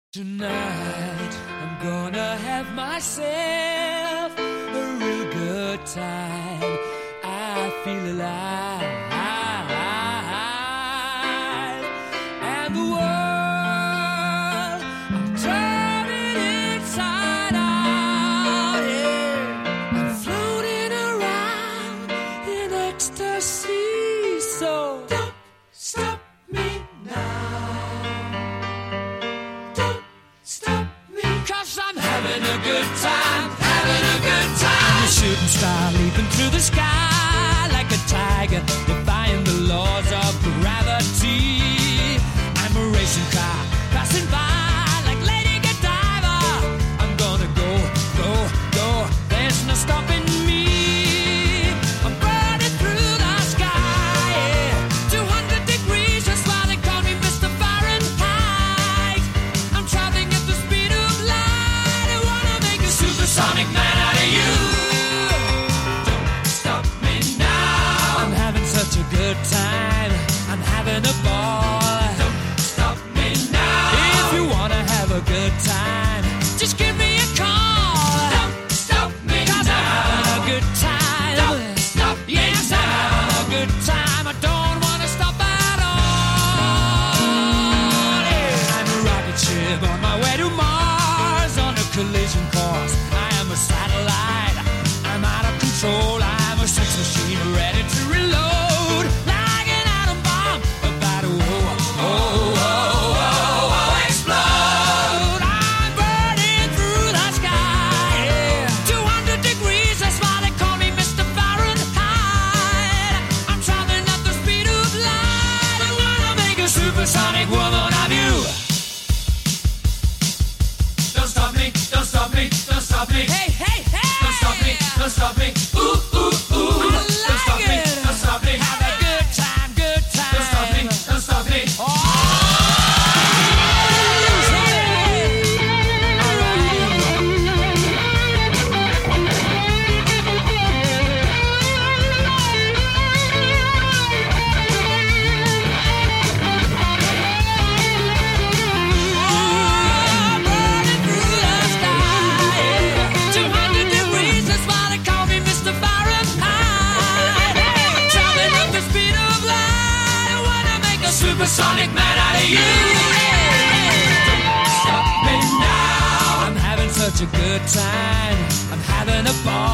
Tonight, I'm gonna have myself a real good time. I feel alive, and the world, I'm turning inside out, yeah. I'm floating around in ecstasy, so don't stop me now. I'm having a good time, having a good time. I'm a shooting star leaping through the sky like a tiger, defying the laws of gravity. I'm a racing car passing by like Lady Godiva. I'm gonna go, go, go. There's no stopping me. I'm burning through the sky, yeah. 200 degrees, that's why they call me Mr. Fahrenheit. I'm traveling at the speed of light. Supersonic man out of you. Don't stop me now. I'm having such a good time. I'm having a ball. Don't stop me now. If you wanna have a good time, just give me a call. Don't stop me now. 'Cause I'm having a good time. Don't stop me now. Yes, I'm having a good time. I don't wanna stop at all. Yeah. I'm a rocket ship on my way to Mars on a collision course. I'm a satellite, I'm out of control. I'm a sex machine ready to reload, like an atom bomb about to explode. I'm burning through the sky, yeah. 200 degrees, that's why they call me Mr. Fahrenheit. I'm traveling at the speed of light. I wanna make a supersonic woman of you. Don't stop me, don't stop me, don't stop me. Hey, hey, hey! Don't stop me, don't stop me. Ooh, ooh, ooh. I like don't stop me, don't stop me. Have a good time, good time. Don't stop me, don't stop me. Oh! Supersonic man out of you. Don't stop me now. I'm having such a good time. I'm having a ball.